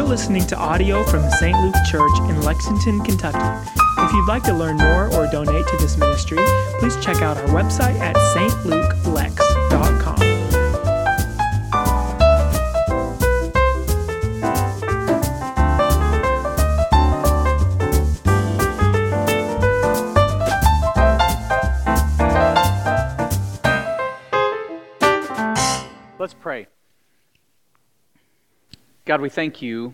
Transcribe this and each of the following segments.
listening to audio from the St. Luke Church in Lexington, Kentucky. If you'd like to learn more or donate to this ministry, please check out our website at stlukeLex.com. Let's pray. God, we thank you.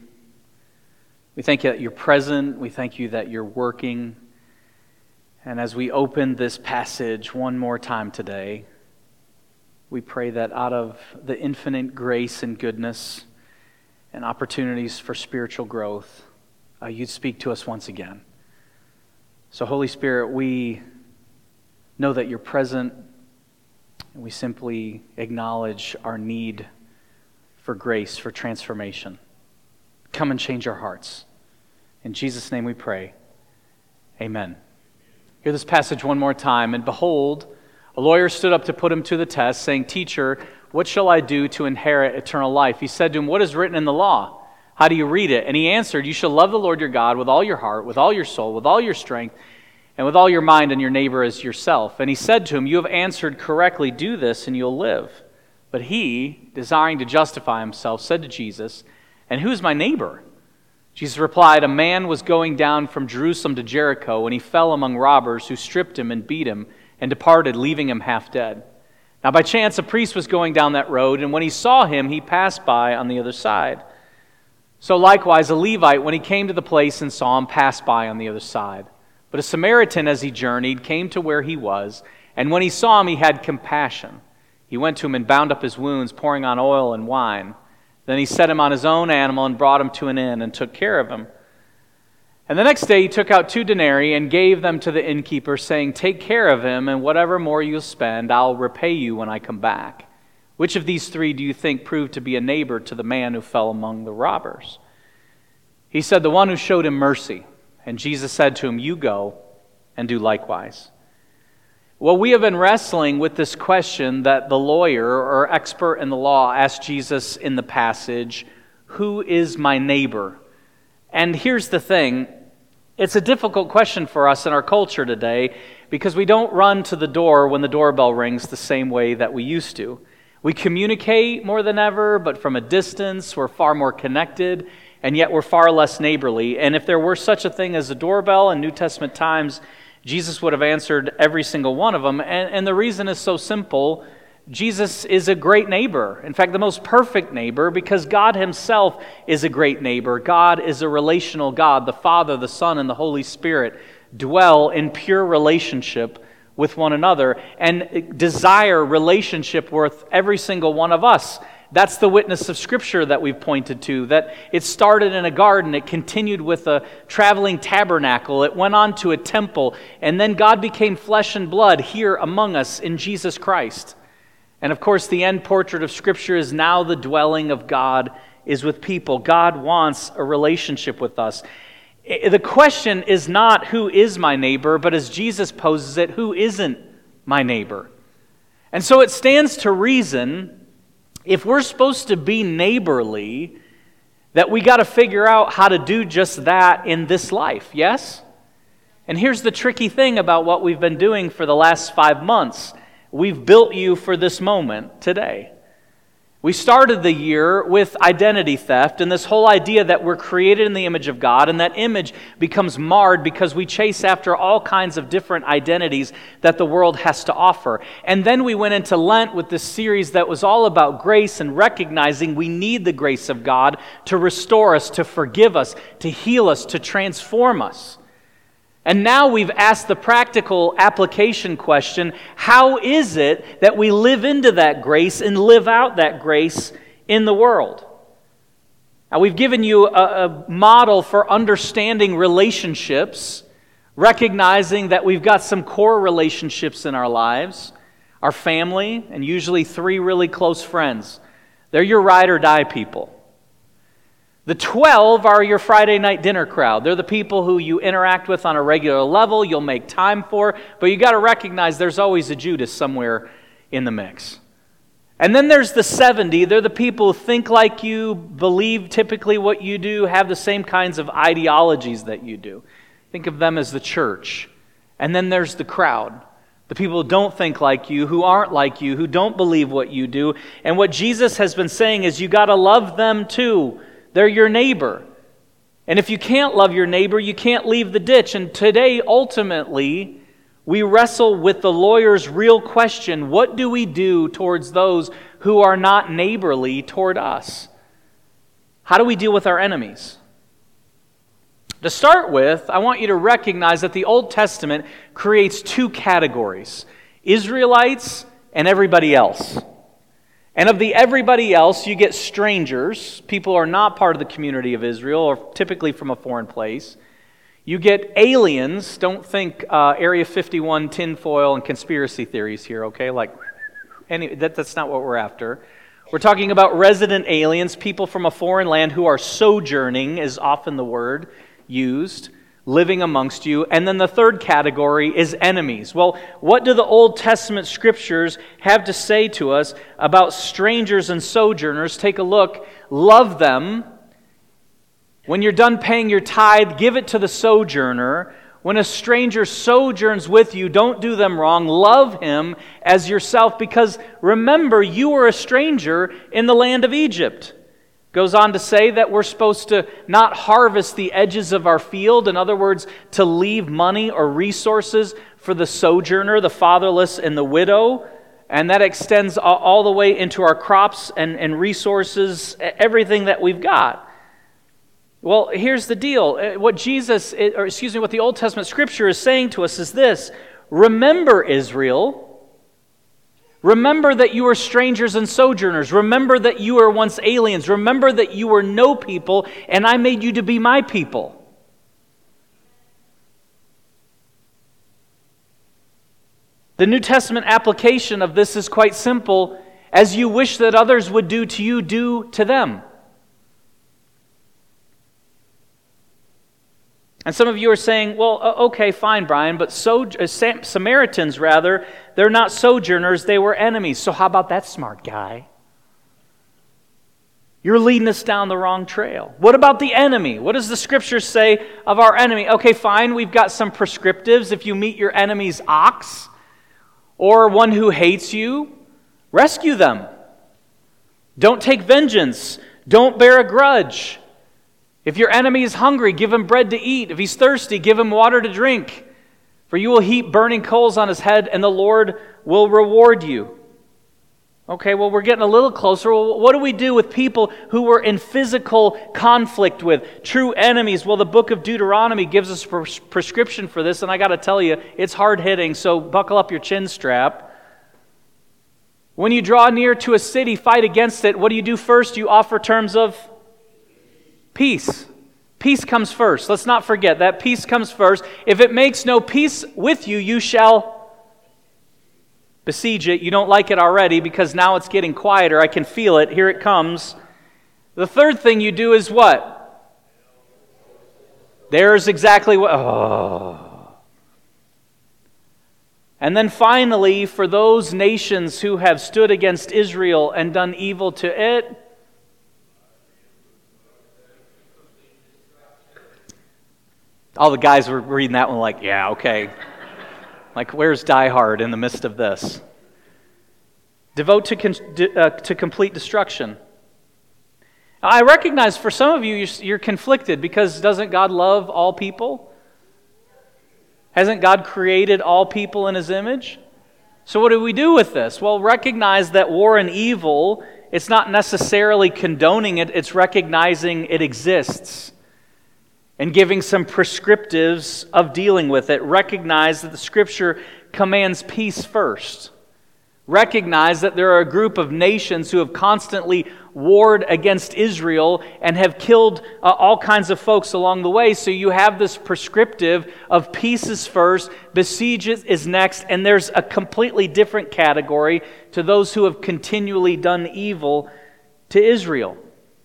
We thank you that you're present. We thank you that you're working. And as we open this passage one more time today, we pray that out of the infinite grace and goodness and opportunities for spiritual growth, you'd speak to us once again. So Holy Spirit, we know that you're present, and we simply acknowledge our need for grace, for transformation. Come and change our hearts. In Jesus' name we pray. Amen. Hear this passage one more time. And behold, a lawyer stood up to put him to the test, saying, "Teacher, what shall I do to inherit eternal life?" He said to him, "What is written in the law? How do you read it?" And he answered, "You shall love the Lord your God with all your heart, with all your soul, with all your strength, and with all your mind, and your neighbor as yourself." And he said to him, "You have answered correctly. Do this, and you'll live." But he, desiring to justify himself, said to Jesus, "And who is my neighbor?" Jesus replied, "A man was going down from Jerusalem to Jericho, and he fell among robbers who stripped him and beat him and departed, leaving him half dead. Now by chance a priest was going down that road, and when he saw him, he passed by on the other side. So likewise a Levite, when he came to the place and saw him, passed by on the other side. But a Samaritan, as he journeyed, came to where he was, and when he saw him, he had compassion. He went to him and bound up his wounds, pouring on oil and wine. Then he set him on his own animal and brought him to an inn and took care of him. And the next day he took out 2 denarii and gave them to the innkeeper, saying, 'Take care of him, and whatever more you'll spend, I'll repay you when I come back.' Which of these 3 do you think proved to be a neighbor to the man who fell among the robbers?" He said, "The one who showed him mercy." And Jesus said to him, "You go and do likewise." Well, we have been wrestling with this question that the lawyer or expert in the law asked Jesus in the passage, "Who is my neighbor?" And here's the thing, it's a difficult question for us in our culture today because we don't run to the door when the doorbell rings the same way that we used to. We communicate more than ever, but from a distance, we're far more connected, and yet we're far less neighborly. And if there were such a thing as a doorbell in New Testament times, Jesus would have answered every single one of them. And the reason is so simple. Jesus is a great neighbor. In fact, the most perfect neighbor, because God himself is a great neighbor. God is a relational God. The Father, the Son, and the Holy Spirit dwell in pure relationship with one another and desire relationship with every single one of us. That's the witness of Scripture that we've pointed to, that it started in a garden, it continued with a traveling tabernacle, it went on to a temple, and then God became flesh and blood here among us in Jesus Christ. And of course, the end portrait of Scripture is now the dwelling of God is with people. God wants a relationship with us. The question is not who is my neighbor, but as Jesus poses it, who isn't my neighbor? And so it stands to reason, if we're supposed to be neighborly, that we got to figure out how to do just that in this life, yes? And here's the tricky thing about what we've been doing for the last 5 months. We've built you for this moment today. We started the year with identity theft and this whole idea that we're created in the image of God, and that image becomes marred because we chase after all kinds of different identities that the world has to offer. And then we went into Lent with this series that was all about grace and recognizing we need the grace of God to restore us, to forgive us, to heal us, to transform us. And now we've asked the practical application question, how is it that we live into that grace and live out that grace in the world? Now we've given you a model for understanding relationships, recognizing that we've got some core relationships in our lives, our family, and usually 3 really close friends. They're your ride or die people. The 12 are your Friday night dinner crowd. They're the people who you interact with on a regular level, you'll make time for, but you got to recognize there's always a Judas somewhere in the mix. And then there's the 70. They're the people who think like you, believe typically what you do, have the same kinds of ideologies that you do. Think of them as the church. And then there's the crowd. The people who don't think like you, who aren't like you, who don't believe what you do. And what Jesus has been saying is you got to love them too. They're your neighbor. And if you can't love your neighbor, you can't leave the ditch. And today, ultimately, we wrestle with the lawyer's real question: what do we do towards those who are not neighborly toward us? How do we deal with our enemies? To start with, I want you to recognize that the Old Testament creates two categories: Israelites and everybody else. And of the everybody else, you get strangers, people who are not part of the community of Israel, or typically from a foreign place. You get aliens. Don't think Area 51 tinfoil and conspiracy theories here, okay? That's not what we're after. We're talking about resident aliens, people from a foreign land who are sojourning, is often the word used, living amongst you. And then the third category is enemies. Well, what do the Old Testament scriptures have to say to us about strangers and sojourners? Take a look. Love them. When you're done paying your tithe, give it to the sojourner. When a stranger sojourns with you, don't do them wrong. Love him as yourself, because remember, you were a stranger in the land of Egypt. Goes on to say that we're supposed to not harvest the edges of our field. In other words, to leave money or resources for the sojourner, the fatherless, and the widow. And that extends all the way into our crops and resources, everything that we've got. Well, here's the deal. What the Old Testament Scripture is saying to us is this: remember, Israel. Remember that you were strangers and sojourners. Remember that you were once aliens. Remember that you were no people, and I made you to be my people. The New Testament application of this is quite simple. As you wish that others would do to you, do to them. And some of you are saying, well, okay, fine, Brian, but Samaritans, they're not sojourners, they were enemies. So how about that, smart guy? You're leading us down the wrong trail. What about the enemy? What does the Scripture say of our enemy? Okay, fine, we've got some prescriptives. If you meet your enemy's ox or one who hates you, rescue them. Don't take vengeance. Don't bear a grudge. If your enemy is hungry, give him bread to eat. If he's thirsty, give him water to drink. For you will heap burning coals on his head, and the Lord will reward you. Okay, well, we're getting a little closer. Well, what do we do with people who we're in physical conflict with? True enemies. Well, the book of Deuteronomy gives us a prescription for this, and I got to tell you, it's hard-hitting, so buckle up your chin strap. When you draw near to a city, fight against it. What do you do first? You offer terms of peace. Peace comes first. Let's not forget that peace comes first. If it makes no peace with you, you shall besiege it. You don't like it already because now it's getting quieter. I can feel it. Here it comes. The third thing you do is what? There's exactly what... And then finally, for those nations who have stood against Israel and done evil to it, all the guys were reading that one like, yeah, okay. Like, where's Die Hard in the midst of this? Devote to complete destruction. Now, I recognize for some of you, you're conflicted because doesn't God love all people? Hasn't God created all people in His image? So what do we do with this? Well, recognize that war and evil, it's not necessarily condoning it, it's recognizing it exists and giving some prescriptives of dealing with it. Recognize that the Scripture commands peace first. Recognize that there are a group of nations who have constantly warred against Israel and have killed all kinds of folks along the way. So you have this prescriptive of peace is first, besiege is next, and there's a completely different category to those who have continually done evil to Israel.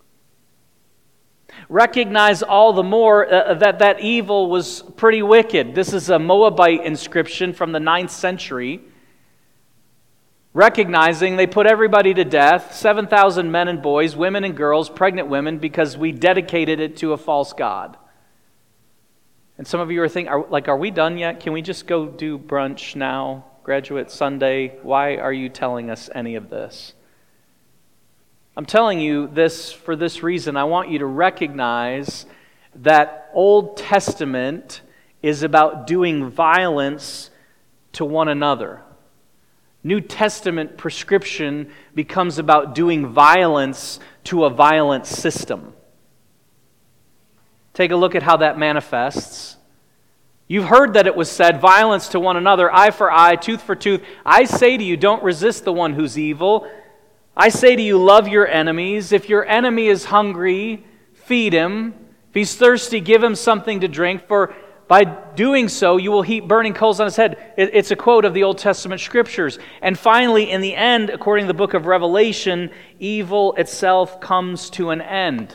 Recognize all the more that evil was pretty wicked. This is a Moabite inscription from the 9th century. recognizing they put everybody to death, 7,000 men and boys, women and girls, pregnant women, because we dedicated it to a false god. And some of you are thinking, are we done yet? Can we just go do brunch now? Graduate Sunday? Why are you telling us any of this? I'm telling you this for this reason. I want you to recognize that Old Testament is about doing violence to one another. New Testament prescription becomes about doing violence to a violent system. Take a look at how that manifests. You've heard that it was said, violence to one another, eye for eye, tooth for tooth. I say to you, don't resist the one who's evil. I say to you, love your enemies. If your enemy is hungry, feed him. If he's thirsty, give him something to drink. For by doing so, you will heap burning coals on his head. It's a quote of the Old Testament Scriptures. And finally, in the end, according to the book of Revelation, evil itself comes to an end.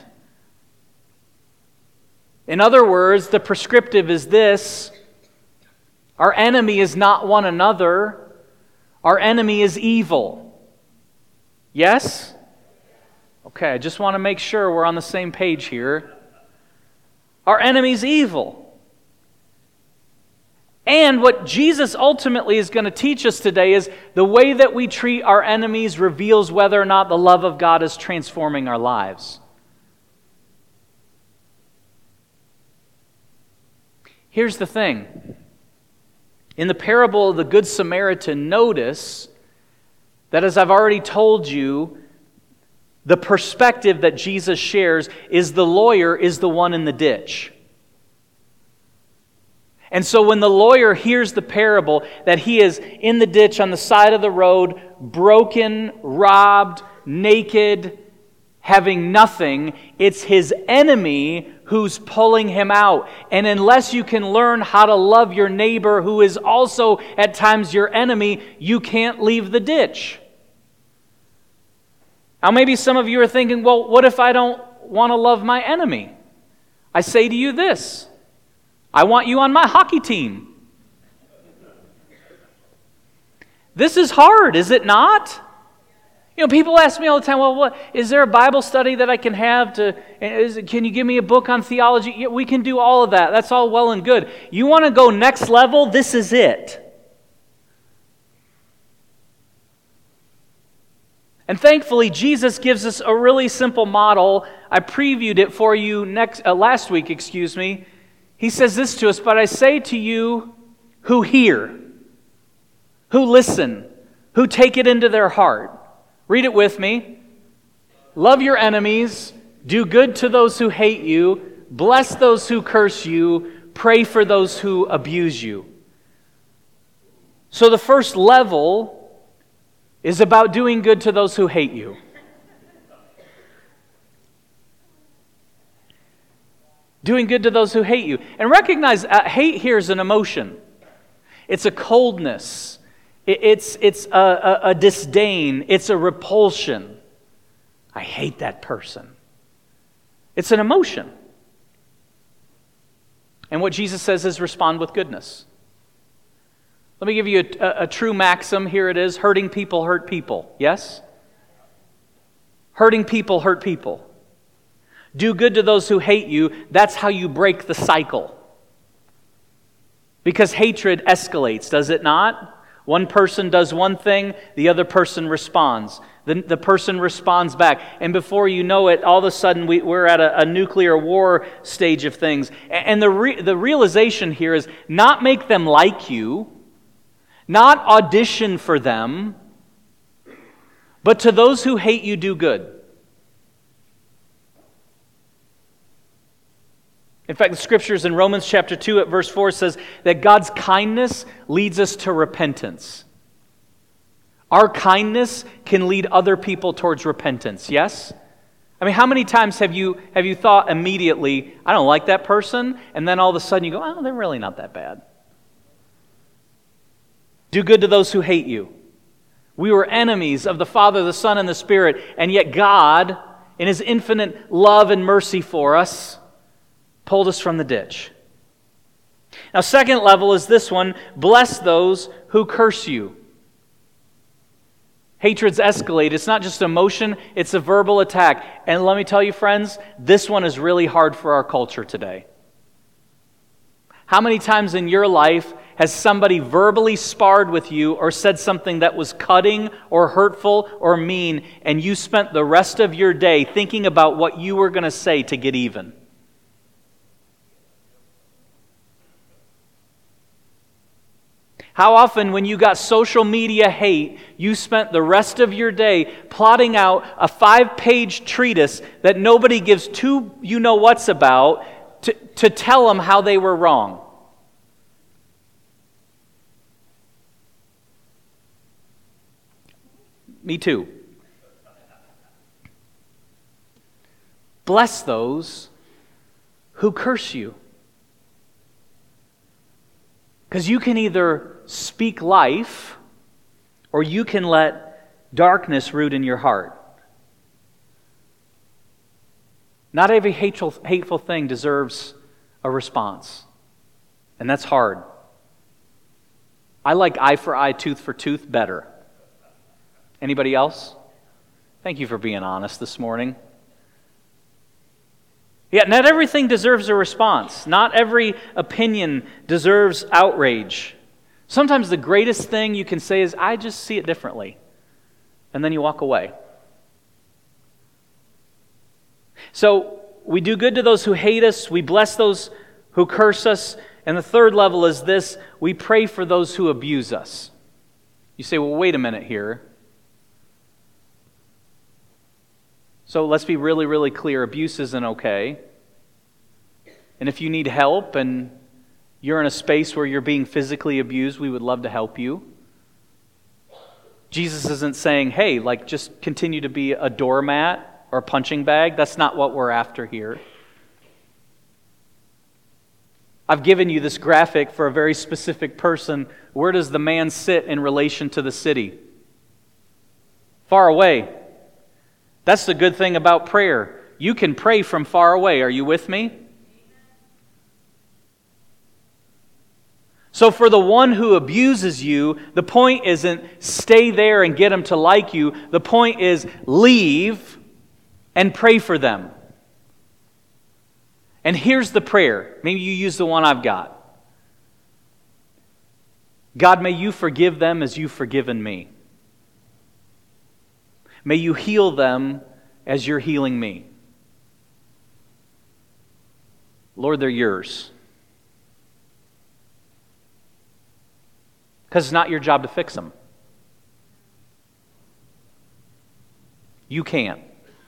In other words, the prescriptive is this: our enemy is not one another, our enemy is evil. Yes? Okay, I just want to make sure we're on the same page here. Our enemy is evil. And what Jesus ultimately is going to teach us today is the way that we treat our enemies reveals whether or not the love of God is transforming our lives. Here's the thing. In the parable of the Good Samaritan, notice that, as I've already told you, the perspective that Jesus shares is the lawyer is the one in the ditch. And so when the lawyer hears the parable that he is in the ditch on the side of the road, broken, robbed, naked, having nothing, it's his enemy who's pulling him out. And unless you can learn how to love your neighbor who is also at times your enemy, you can't leave the ditch. Now maybe some of you are thinking, well, what if I don't want to love my enemy? I say to you this: I want you on my hockey team. This is hard, is it not? You know, people ask me all the time, well, what is there a Bible study that I can have can you give me a book on theology? Yeah, we can do all of that. That's all well and good. You want to go next level? This is it. And thankfully, Jesus gives us a really simple model. I previewed it for you last week. He says this to us: but I say to you who hear, who listen, who take it into their heart. Read it with me. Love your enemies, do good to those who hate you, bless those who curse you, pray for those who abuse you. So the first level is about doing good to those who hate you. Doing good to those who hate you. And recognize hate here is an emotion. It's a coldness. It's a disdain. It's a repulsion. I hate that person. It's an emotion. And what Jesus says is respond with goodness. Let me give you a true maxim. Here it is. Hurting people hurt people. Yes? Hurting people hurt people. Do good to those who hate you. That's how you break the cycle. Because hatred escalates, does it not? One person does one thing, the other person responds. The person responds back. And before you know it, all of a sudden we're at a nuclear war stage of things. And the realization here is not make them like you, not audition for them, but to those who hate you, do good. In fact, the scriptures in Romans chapter 2 at verse 4 says that God's kindness leads us to repentance. Our kindness can lead other people towards repentance, yes? I mean, how many times have you thought immediately, I don't like that person, and then all of a sudden you go, oh, they're really not that bad. Do good to those who hate you. We were enemies of the Father, the Son, and the Spirit, and yet God, in His infinite love and mercy for us, pulled us from the ditch. Now, second level is this one: bless those who curse you. Hatreds escalate. It's not just emotion, it's a verbal attack. And let me tell you, friends, this one is really hard for our culture today. How many times in your life has somebody verbally sparred with you or said something that was cutting or hurtful or mean, and you spent the rest of your day thinking about what you were going to say to get even? How often when you got social media hate, you spent the rest of your day plotting out a 5-page treatise that nobody gives two you-know-whats about to tell them how they were wrong? Me too. Bless those who curse you. Because you can either speak life, or you can let darkness root in your heart. Not every hateful thing deserves a response. And that's hard. I like eye for eye, tooth for tooth better. Anybody else? Thank you for being honest this morning. Yeah, not everything deserves a response. Not every opinion deserves outrage. Sometimes the greatest thing you can say is, I just see it differently. And then you walk away. So, we do good to those who hate us. We bless those who curse us. And the third level is this: we pray for those who abuse us. You say, well, wait a minute here. So let's be really, really clear. Abuse isn't okay. And if you need help and you're in a space where you're being physically abused, we would love to help you. Jesus isn't saying, hey, just continue to be a doormat or a punching bag. That's not what we're after here. I've given you this graphic for a very specific person. Where does the man sit in relation to the city? Far away. That's the good thing about prayer. You can pray from far away. Are you with me? So for the one who abuses you, the point isn't stay there and get them to like you. The point is leave and pray for them. And here's the prayer. Maybe you use the one I've got. God, may you forgive them as you've forgiven me. May you heal them as you're healing me. Lord, they're yours. Because it's not your job to fix them. You can't.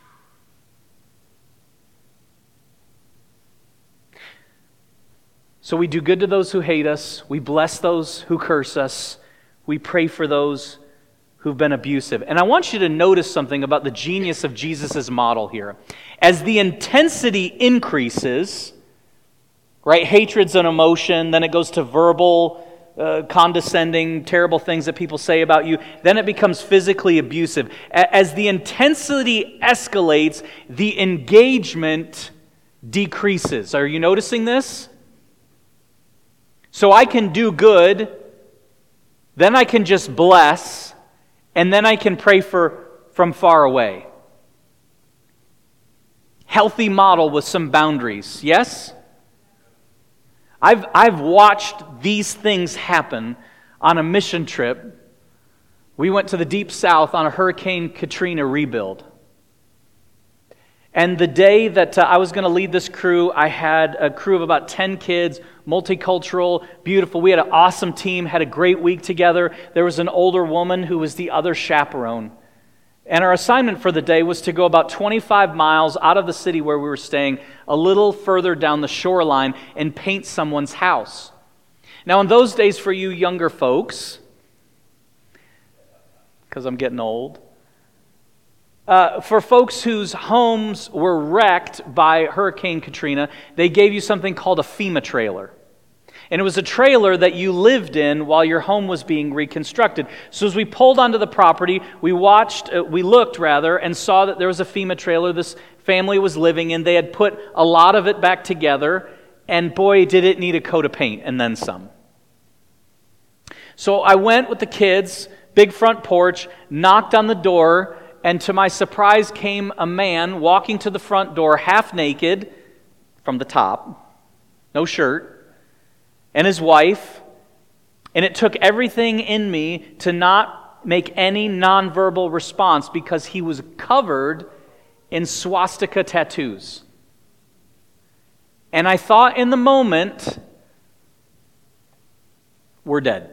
So we do good to those who hate us. We bless those who curse us. We pray for those who've been abusive. And I want you to notice something about the genius of Jesus' model here. As the intensity increases, right, hatred's an emotion, then it goes to verbal, condescending, terrible things that people say about you, then it becomes physically abusive. As the intensity escalates, the engagement decreases. Are you noticing this? So I can do good, then I can just bless, and then I can pray from far away. Healthy model with some boundaries, yes? I've watched these things happen on a mission trip. We went to the Deep South on a Hurricane Katrina rebuild. And the day that I was going to lead this crew, I had a crew of about 10 kids, multicultural, beautiful. We had an awesome team, had a great week together. There was an older woman who was the other chaperone. And our assignment for the day was to go about 25 miles out of the city where we were staying, a little further down the shoreline, and paint someone's house. Now, in those days, for you younger folks, because I'm getting old, for folks whose homes were wrecked by Hurricane Katrina, they gave you something called a FEMA trailer. And it was a trailer that you lived in while your home was being reconstructed. So as we pulled onto the property, we looked and saw that there was a FEMA trailer this family was living in. They had put a lot of it back together, and boy, did it need a coat of paint, and then some. So I went with the kids, big front porch, knocked on the door, and to my surprise came a man walking to the front door half naked from the top, no shirt, and his wife. And it took everything in me to not make any nonverbal response because he was covered in swastika tattoos. And I thought in the moment, we're dead.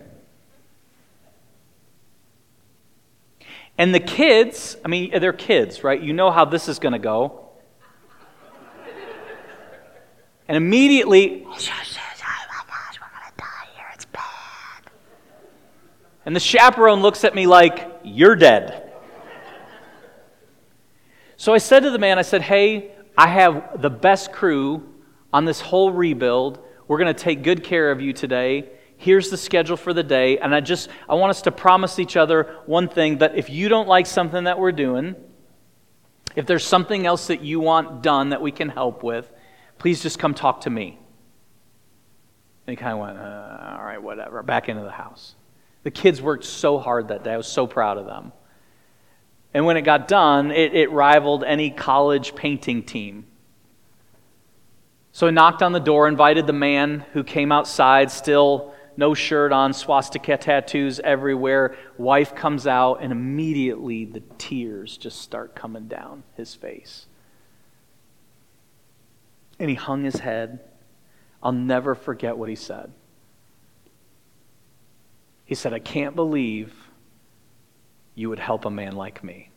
And the kids, I mean, they're kids, right? You know how this is going to go. And immediately, oh my gosh, we're going to die here, it's bad. And the chaperone looks at me like, you're dead. So I said to the man, I said, hey, I have the best crew on this whole rebuild. We're going to take good care of you today. Here's the schedule for the day. And I want us to promise each other one thing, that if you don't like something that we're doing, if there's something else that you want done that we can help with, please just come talk to me. And he kind of went, all right, whatever, back into the house. The kids worked so hard that day. I was so proud of them. And when it got done, it rivaled any college painting team. So I knocked on the door, invited the man who came outside, still no shirt on, swastika tattoos everywhere. Wife comes out, and immediately the tears just start coming down his face. And he hung his head. I'll never forget what he said. He said, I can't believe you would help a man like me.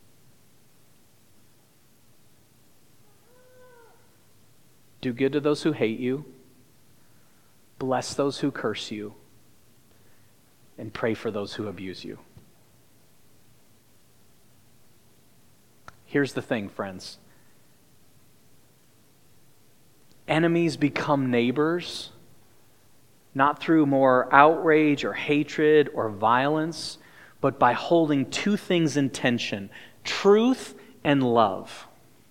Do good to those who hate you. Bless those who curse you. And pray for those who abuse you. Here's the thing, friends. Enemies become neighbors, not through more outrage or hatred or violence, but by holding two things in tension: truth and love.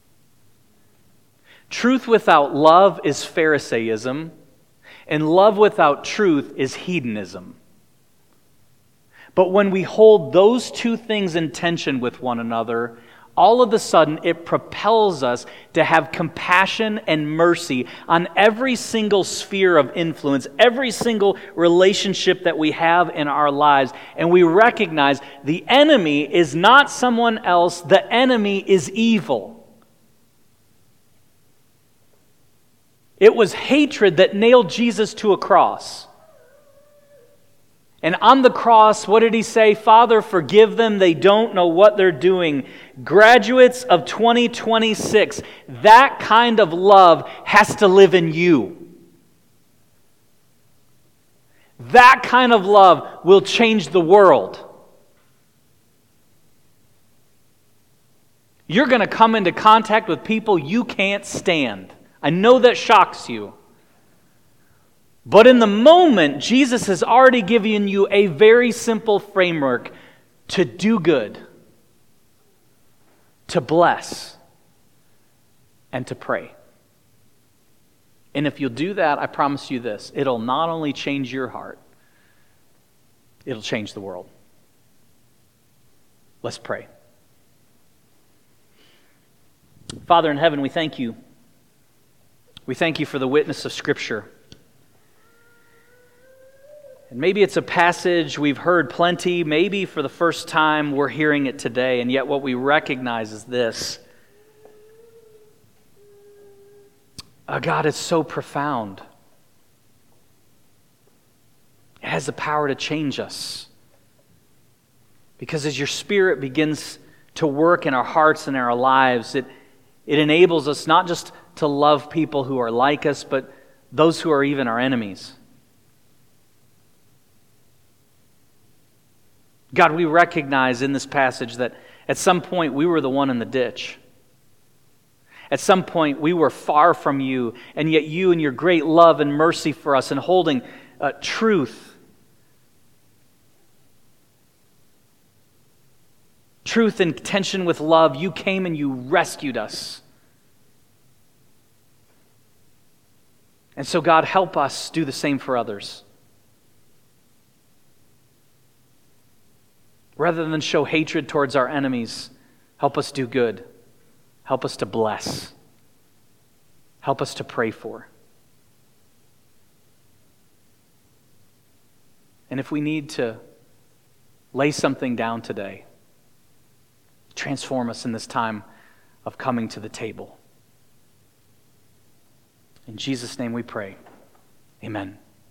Truth without love is Pharisaism, and love without truth is hedonism. But when we hold those two things in tension with one another, all of a sudden it propels us to have compassion and mercy on every single sphere of influence, every single relationship that we have in our lives. And we recognize the enemy is not someone else, the enemy is evil. It was hatred that nailed Jesus to a cross. And on the cross, what did he say? Father, forgive them. They don't know what they're doing. Graduates of 2026, that kind of love has to live in you. That kind of love will change the world. You're going to come into contact with people you can't stand. I know that shocks you. But in the moment, Jesus has already given you a very simple framework to do good, to bless, and to pray. And if you'll do that, I promise you this, it'll not only change your heart, it'll change the world. Let's pray. Father in heaven, we thank you. We thank you for the witness of Scripture. And maybe it's a passage we've heard plenty, maybe for the first time we're hearing it today, and yet what we recognize is this. God, it's so profound. It has the power to change us. Because as your Spirit begins to work in our hearts and our lives, it enables us not just to love people who are like us, but those who are even our enemies. God, we recognize in this passage that at some point we were the one in the ditch. At some point we were far from you, and yet you in your great love and mercy for us and holding truth in tension with love, you came and you rescued us. And so God, help us do the same for others. Rather than show hatred towards our enemies, help us do good. Help us to bless. Help us to pray for. And if we need to lay something down today, transform us in this time of coming to the table. In Jesus' name we pray. Amen.